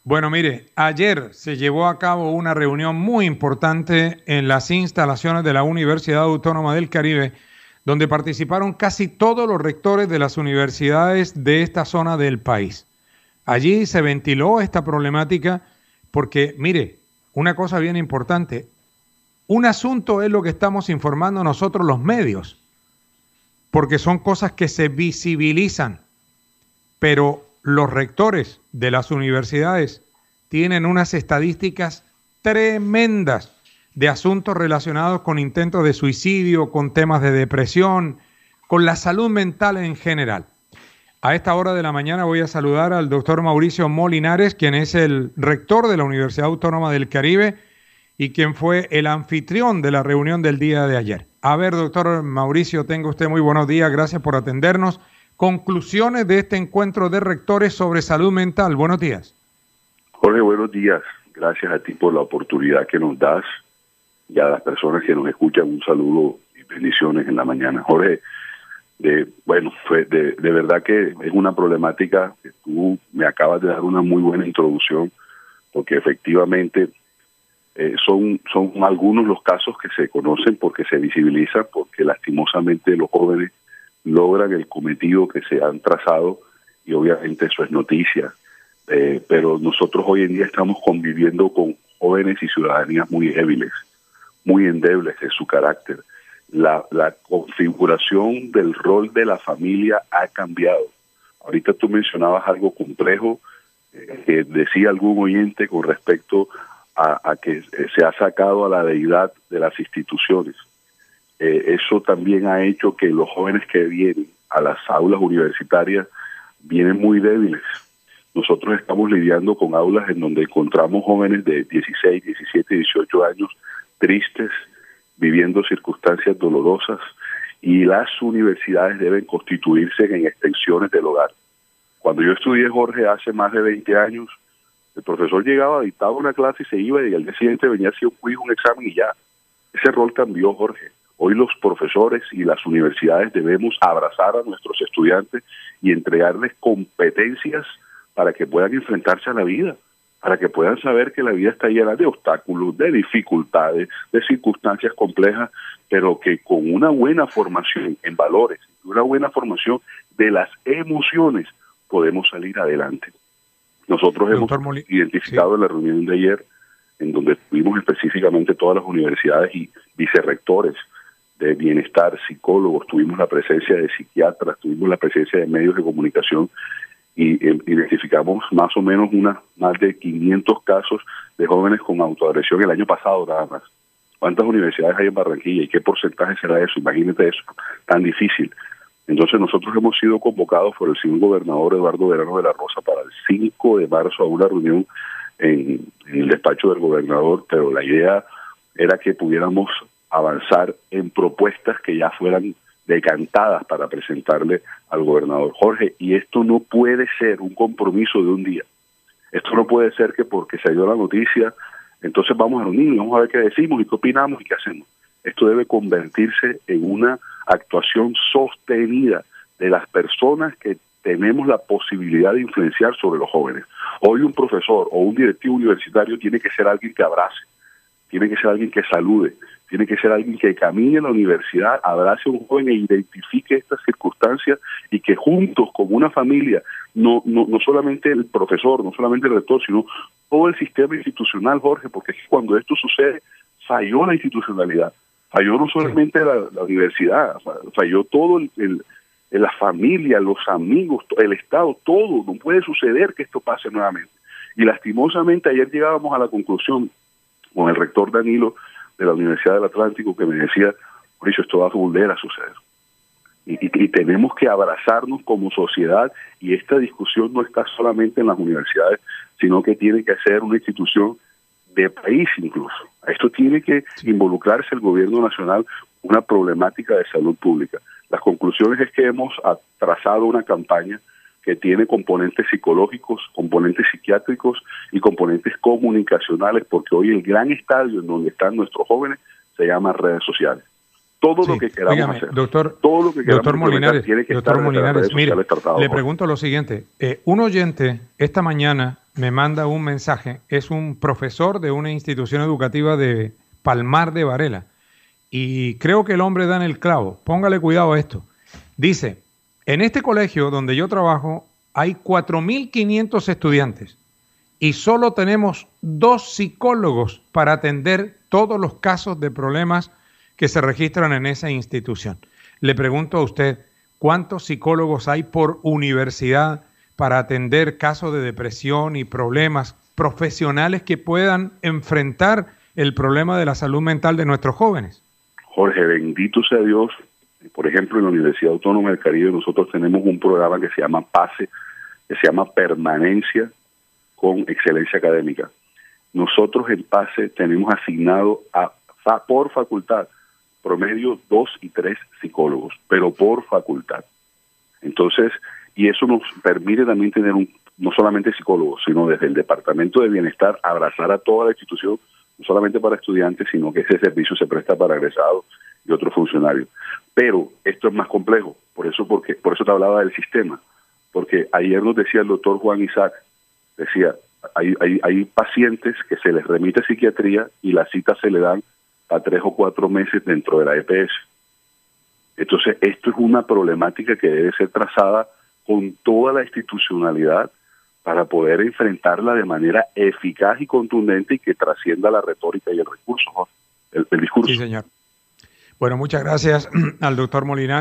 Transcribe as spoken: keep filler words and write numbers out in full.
Bueno, mire, ayer se llevó a cabo una reunión muy importante en las instalaciones de la Universidad Autónoma del Caribe, donde participaron casi todos los rectores de las universidades de esta zona del país. Allí se ventiló esta problemática porque, mire, una cosa bien importante, un asunto es lo que estamos informando nosotros los medios, porque son cosas que se visibilizan, pero los rectores de las universidades tienen unas estadísticas tremendas de asuntos relacionados con intentos de suicidio, con temas de depresión, con la salud mental en general. A esta hora de la mañana voy a saludar al doctor Mauricio Molinares, quien es el rector de la Universidad Autónoma del Caribe y quien fue el anfitrión de la reunión del día de ayer. A ver, doctor Mauricio, tenga usted muy buenos días, gracias por atendernos. Conclusiones de este encuentro de rectores sobre salud mental. Buenos días. Jorge, buenos días. Gracias a ti por la oportunidad que nos das y a las personas que nos escuchan. Un saludo y bendiciones en la mañana. Jorge, de, bueno, fue de, de verdad que es una problemática que tú me acabas de dar una muy buena introducción, porque efectivamente eh, son, son algunos los casos que se conocen porque se visibilizan, porque lastimosamente los jóvenes logran el cometido que se han trazado y obviamente eso es noticia. Eh, pero nosotros hoy en día estamos conviviendo con jóvenes y ciudadanías muy débiles, muy endebles en su carácter. La, la configuración del rol de la familia ha cambiado. Ahorita tú mencionabas algo complejo eh, que decía algún oyente con respecto a, a que eh, se ha sacado a la deidad de las instituciones. Eh, eso también ha hecho que los jóvenes que vienen a las aulas universitarias vienen muy débiles. Nosotros estamos lidiando con aulas en donde encontramos jóvenes de dieciséis, diecisiete, dieciocho años tristes, viviendo circunstancias dolorosas, y las universidades deben constituirse en extensiones del hogar. Cuando yo estudié, Jorge, hace más de veinte años, el profesor llegaba, dictaba una clase y se iba, y al día siguiente venía a hacer un quiz, un examen y ya. Ese rol cambió, Jorge. Hoy los profesores y las universidades debemos abrazar a nuestros estudiantes y entregarles competencias para que puedan enfrentarse a la vida, para que puedan saber que la vida está llena de obstáculos, de dificultades, de circunstancias complejas, pero que con una buena formación en valores, una buena formación de las emociones, podemos salir adelante. Nosotros Doctor hemos Moli identificado sí. en la reunión de ayer, en donde tuvimos específicamente todas las universidades y vicerrectores de bienestar, psicólogos, tuvimos la presencia de psiquiatras, tuvimos la presencia de medios de comunicación, y eh, identificamos más o menos una, más de quinientos casos de jóvenes con autoagresión el año pasado nada más. ¿Cuántas universidades hay en Barranquilla y qué porcentaje será eso? Imagínate eso, tan difícil. Entonces nosotros hemos sido convocados por el señor gobernador Eduardo Verano de la Rosa para el cinco de marzo a una reunión en, en el despacho del gobernador, pero la idea era que pudiéramos avanzar en propuestas que ya fueran decantadas para presentarle al gobernador. Jorge, y esto no puede ser un compromiso de un día. Esto no puede ser que porque se dio la noticia, entonces vamos a reunirnos, vamos a ver qué decimos y qué opinamos y qué hacemos. Esto debe convertirse en una actuación sostenida de las personas que tenemos la posibilidad de influenciar sobre los jóvenes. Hoy un profesor o un directivo universitario tiene que ser alguien que abrace, tiene que ser alguien que salude, tiene que ser alguien que camine en la universidad, abrace a un joven e identifique estas circunstancias y que juntos, como una familia, no, no, no solamente el profesor, no solamente el rector, sino todo el sistema institucional, Jorge, porque es que cuando esto sucede, falló la institucionalidad, falló no solamente sí. la, la universidad, falló todo el, el, la familia, los amigos, el Estado, todo. No puede suceder que esto pase nuevamente. Y lastimosamente ayer llegábamos a la conclusión con el rector Danilo de la Universidad del Atlántico, que me decía, por eso esto va a volver a suceder. Y, y, y tenemos que abrazarnos como sociedad, y esta discusión no está solamente en las universidades, sino que tiene que ser una institución de país incluso. A esto tiene que involucrarse el gobierno nacional, una problemática de salud pública. Las conclusiones es que hemos trazado una campaña que tiene componentes psicológicos, componentes psiquiátricos y componentes comunicacionales, porque hoy el gran estadio en donde están nuestros jóvenes se llama redes sociales. Todo sí, lo que queramos dígame, hacer, doctor, todo lo que queramos doctor Molinares, tiene que doctor estar Molinares, mire, tratado, le pregunto lo siguiente. Eh, un oyente esta mañana me manda un mensaje. Es un profesor de una institución educativa de Palmar de Varela. Y creo que el hombre da en el clavo. Póngale cuidado a esto. Dice, en este colegio donde yo trabajo hay cuatro mil quinientos estudiantes y solo tenemos dos psicólogos para atender todos los casos de problemas que se registran en esa institución. Le pregunto a usted, ¿cuántos psicólogos hay por universidad para atender casos de depresión y problemas profesionales que puedan enfrentar el problema de la salud mental de nuestros jóvenes? Jorge, bendito sea Dios. Por ejemplo, en la Universidad Autónoma del Caribe nosotros tenemos un programa que se llama PASE, que se llama Permanencia con Excelencia Académica. Nosotros en PASE tenemos asignado a, a, por facultad promedio dos y tres psicólogos, pero por facultad. Entonces, y eso nos permite también tener un, no solamente psicólogos, sino desde el Departamento de Bienestar, abrazar a toda la institución, no solamente para estudiantes, sino que ese servicio se presta para egresados y otros funcionarios. Pero esto es más complejo, por eso porque por eso te hablaba del sistema, porque ayer nos decía el doctor Juan Isaac, decía, hay, hay, hay pacientes que se les remite a psiquiatría y las citas se le dan a tres o cuatro meses dentro de la E P S. Entonces, esto es una problemática que debe ser trazada con toda la institucionalidad para poder enfrentarla de manera eficaz y contundente y que trascienda la retórica y el recurso, ¿no? el, el discurso. Sí, señor. Bueno, muchas gracias al doctor Molinari.